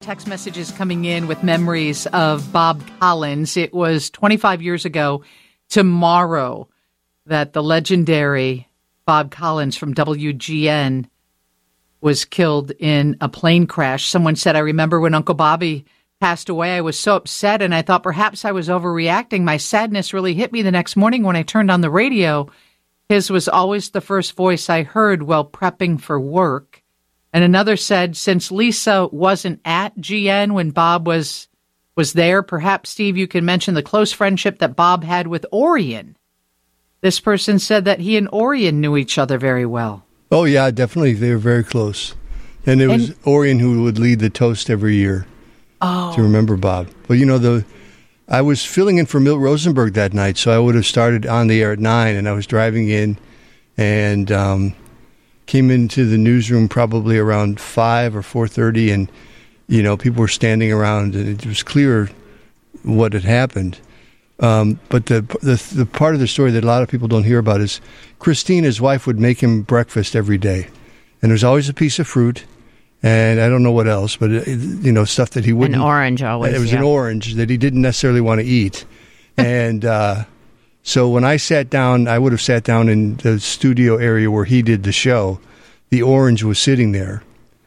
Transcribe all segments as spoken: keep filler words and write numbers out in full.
text messages coming in with memories of Bob Collins. It was twenty-five years ago tomorrow that the legendary Bob Collins from W G N was killed in a plane crash. Someone said, I remember when Uncle Bobby passed away, I was so upset, and I thought perhaps I was overreacting. My sadness really hit me the next morning when I turned on the radio. His was always the first voice I heard while prepping for work. And another said, since Lisa wasn't at G N when Bob was was there, perhaps, Steve, you can mention the close friendship that Bob had with Orion. This person said that he and Orion knew each other very well. Oh, yeah, definitely. They were very close. And it was and, Orion who would lead the toast every year. Oh. To remember Bob. But, you know, the I was filling in for Milt Rosenberg that night, so I would have started on the air at nine, and I was driving in and um, came into the newsroom probably around five or four thirty, and, you know, people were standing around, and it was clear what had happened. Um, but the, the the part of the story that a lot of people don't hear about is Christine, his wife, would make him breakfast every day, and there was always a piece of fruit. And I don't know what else, but, it, you know, stuff that he wouldn't... An orange always, It was yeah. an orange that he didn't necessarily want to eat. And uh, so when I sat down, I would have sat down in the studio area where he did the show. The orange was sitting there.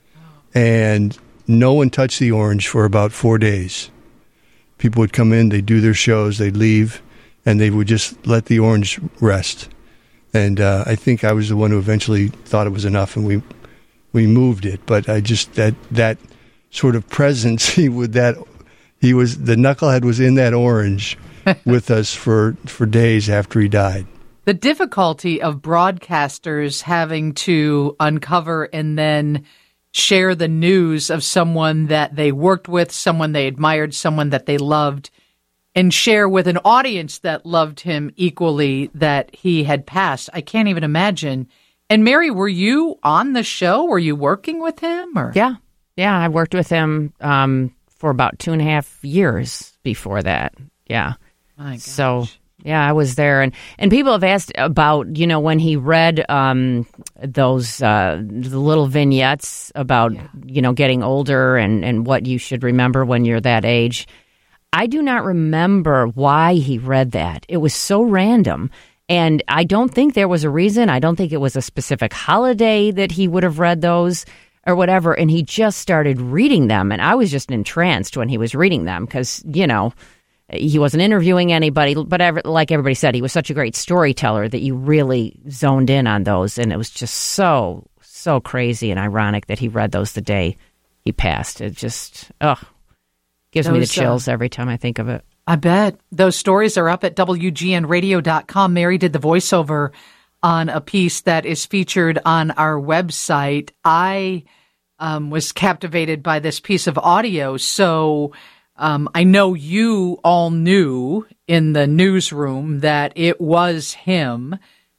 And no one touched the orange for about four days. People would come in, they'd do their shows, they'd leave, and they would just let the orange rest. And uh, I think I was the one who eventually thought it was enough, and we... We moved it, but I just that that sort of presence. He would that he was the knucklehead was in that orange with us for, for days after he died. The difficulty of broadcasters having to uncover and then share the news of someone that they worked with, someone they admired, someone that they loved, and share with an audience that loved him equally that he had passed. I can't even imagine. And Mary, were you on the show? Were you working with him? Or yeah, yeah, I worked with him um, for about two and a half years before that. Yeah, my gosh. So yeah, I was there, and, and people have asked about you know when he read um, those uh, the little vignettes about yeah. you know getting older and, and what you should remember when you're that age. I do not remember why he read that. It was so random. And I don't think there was a reason. I don't think it was a specific holiday that he would have read those or whatever. And he just started reading them. And I was just entranced when he was reading them because, you know, he wasn't interviewing anybody. But every, like everybody said, he was such a great storyteller that you really zoned in on those. And it was just so, so crazy and ironic that he read those the day he passed. It just, ugh, gives those, me the chills uh, every time I think of it. I bet. Those stories are up at W G N radio dot com. Mary did the voiceover on a piece that is featured on our website. I um, was captivated by this piece of audio. So um, I know you all knew in the newsroom that it was him,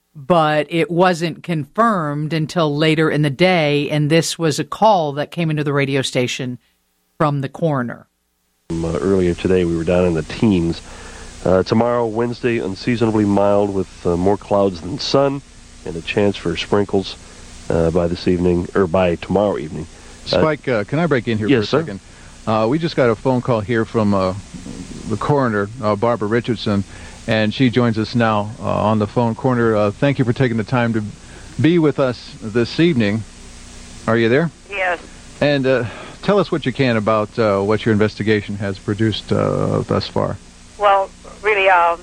but it wasn't confirmed until later in the day. And this was a call that came into the radio station from the coroner. Uh, earlier today, we were down in the teens. Uh, tomorrow, Wednesday, unseasonably mild with uh, more clouds than sun and a chance for sprinkles uh, by this evening, or by tomorrow evening. Spike, uh, can I break in here yes, for a second? Uh, we just got a phone call here from uh, the coroner, uh, Barbara Richardson, and she joins us now uh, on the phone. Coroner, uh, thank you for taking the time to be with us this evening. Are you there? Yes. And uh, tell us what you can about uh, what your investigation has produced uh, thus far. Well, really, um,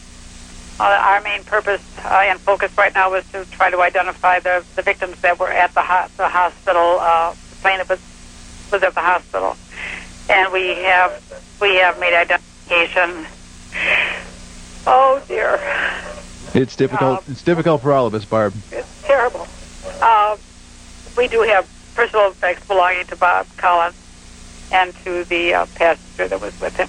our main purpose uh, and focus right now is to try to identify the, the victims that were at the, ho- the hospital. Uh, the plaintiff was, was at the hospital, and we have we have made identification. Oh dear! It's difficult. Uh, it's difficult for all of us, Barb. It's terrible. Uh, we do have personal effects belonging to Bob Collins and to the uh, passenger that was with him.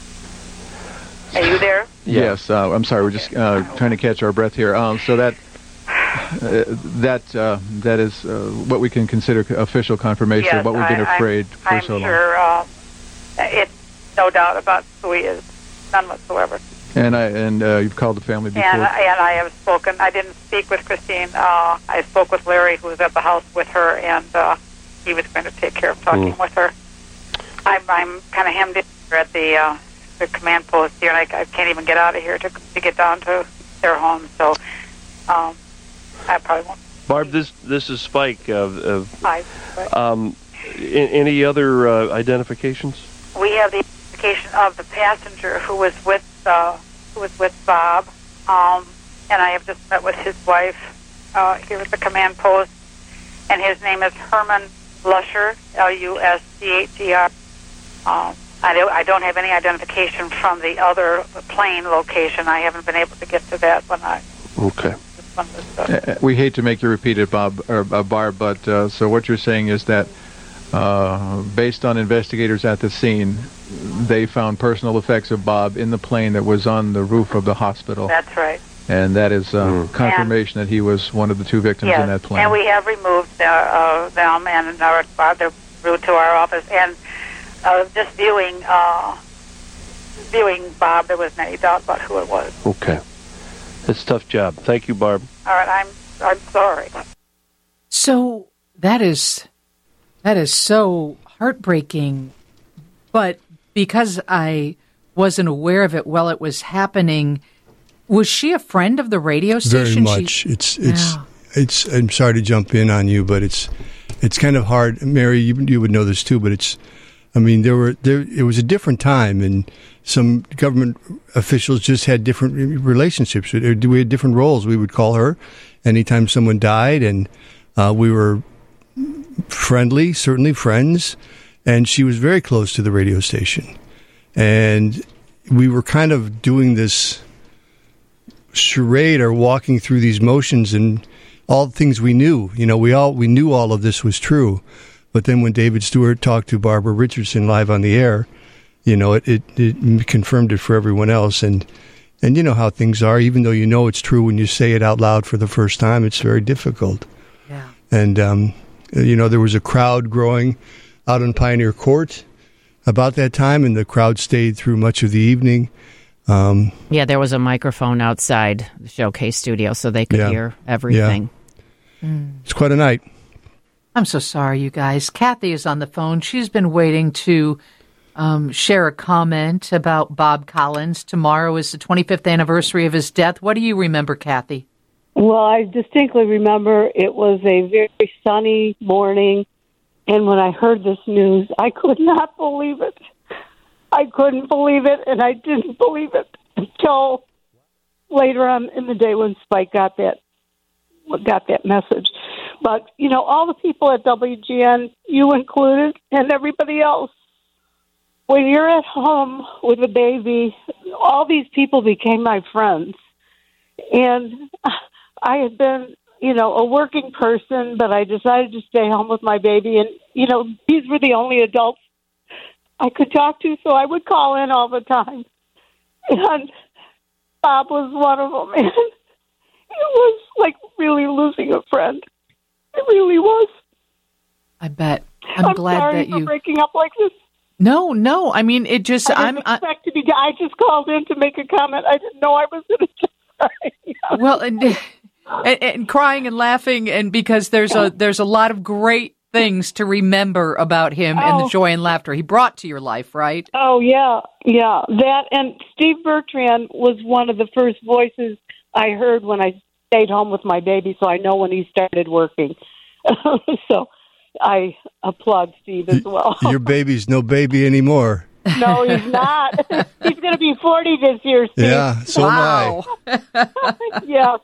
Are you there? Yes. Uh, I'm sorry. We're just uh, trying to catch our breath here. Um, so that uh, that uh, that is uh, what we can consider official confirmation yes, of what we've been I, afraid I'm, for I'm so long. I'm sure uh, it's no doubt about who he is, none whatsoever. And I and uh, you've called the family before. And, and I have spoken. I didn't speak with Christine. Uh, I spoke with Larry, who was at the house with her, and uh, he was going to take care of talking mm. with her. I I'm, I'm kind of hemmed in here at the uh, the command post here, and I, I can't even get out of here to to get down to their home. So um, I probably won't. Barb, this this is Spike. Uh, uh, Hi. um, any other uh, identifications? We have the identification of the passenger who was with uh, who was with Bob, um, and I have just met with his wife uh, here at the command post, and his name is Herman Lusher, L U S C H E R. Um, I, do, I don't have any identification from the other plane location. I haven't been able to get to that when I. Okay. When this, uh, We hate to make you repeat it, Bob, or uh, Barb, but uh, so what you're saying is that uh, based on investigators at the scene, they found personal effects of Bob in the plane that was on the roof of the hospital. That's right. And that is uh, Mm. confirmation And, that he was one of the two victims yes, in that plane. and we have removed uh, uh, them and our, uh, they're moved to our office. And uh, just viewing, uh, viewing Bob, there wasn't any doubt about who it was. Okay. It's a tough job. Thank you, Barb. All right, I'm I'm sorry. So that is that is so heartbreaking. But because I wasn't aware of it while it was happening, was she a friend of the radio station? Very much. She, it's it's yeah. it's. I'm sorry to jump in on you, but it's it's kind of hard. Mary, you you would know this too, but it's. I mean, there were there. It was a different time, and some government officials just had different relationships. We had different roles. We would call her anytime someone died, and uh, we were friendly, certainly friends. And she was very close to the radio station, and we were kind of doing this charade or walking through these motions and all the things we knew. You know, we all we knew all of this was true. But then when David Stewart talked to Barbara Richardson live on the air, you know, it, it, it confirmed it for everyone else. And, and you know how things are. Even though you know it's true when you say it out loud for the first time, it's very difficult. Yeah. And, um, you know, there was a crowd growing out on Pioneer Court about that time, and the crowd stayed through much of the evening. Um, Yeah, there was a microphone outside the Showcase studio so they could Yeah. hear everything. Yeah. Mm. It's quite a night. I'm so sorry, you guys. Kathy is on the phone. She's been waiting to um, share a comment about Bob Collins. Tomorrow is the twenty-fifth anniversary of his death. What do you remember, Kathy? Well, I distinctly remember it was a very sunny morning, and when I heard this news, I could not believe it. I couldn't believe it, and I didn't believe it until later on in the day when Spike got that got that message. But, you know, all the people at W G N, you included, and everybody else, when you're at home with a baby, all these people became my friends. And I had been, you know, a working person, but I decided to stay home with my baby. And, you know, these were the only adults I could talk to, so I would call in all the time. And Bob was one of them. And it was like really losing a friend. It really was. I bet. I'm, I'm glad sorry that for you. breaking up like this. No, no. I mean, it just. I I'm. didn't I, expect to be. I just called in to make a comment. I didn't know I was going to. well, and, and, and crying and laughing, and because there's a there's a lot of great things to remember about him oh. and the joy and laughter he brought to your life, right? Oh yeah, yeah. That and Steve Bertrand was one of the first voices I heard when I stayed home with my baby, so I know when he started working. So I applaud Steve as well. Your baby's no baby anymore. No, he's not. He's going to be forty this year, Steve. Yeah, so wow. am I. Yeah.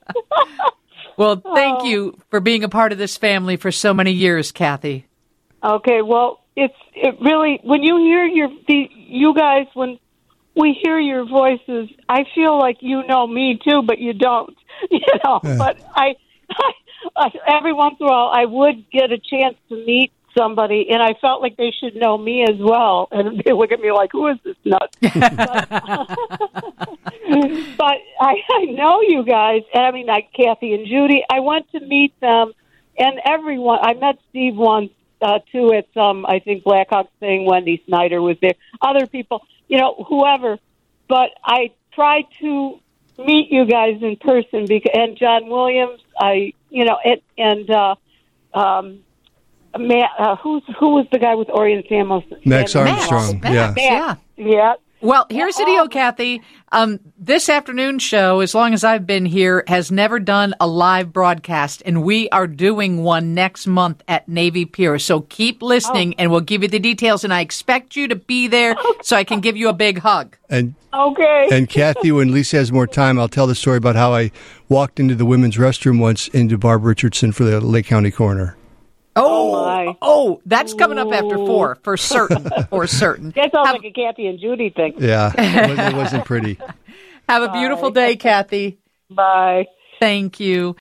Well, thank oh. you for being a part of this family for so many years, Kathy. Okay, well, it's it really, when you hear your, the, you guys, when we hear your voices, I feel like you know me too, but you don't, you know, yeah. But I, I, I, every once in a while, I would get a chance to meet somebody, and I felt like they should know me as well. And they look at me like, who is this nut? but but I, I know you guys, and I mean, like Kathy and Judy. I went to meet them, and everyone. I met Steve once, uh, too, at some, I think, Blackhawks thing. Wendy Snyder was there. Other people, you know, whoever. But I tried to meet you guys in person, because, and John Williams, I, you know, it, and, uh, um, Matt, uh, who's who was the guy with Orion Samuelson? Max Samuelson? Armstrong. Max, Yeah. yeah. Yeah. Well, here's the deal, Kathy. Um, this afternoon show, as long as I've been here, has never done a live broadcast, and we are doing one next month at Navy Pier. So keep listening, oh. and we'll give you the details. And I expect you to be there so I can give you a big hug. And okay. And Kathy, when Lisa has more time, I'll tell the story about how I walked into the women's restroom once into Barb Richardson for the Lake County Coroner. Oh, oh, my. oh, that's coming up after four, for certain, for certain. That sounds Have, like a Kathy and Judy thing. Yeah, it wasn't, it wasn't pretty. Have a beautiful day, Kathy. Bye. Thank you.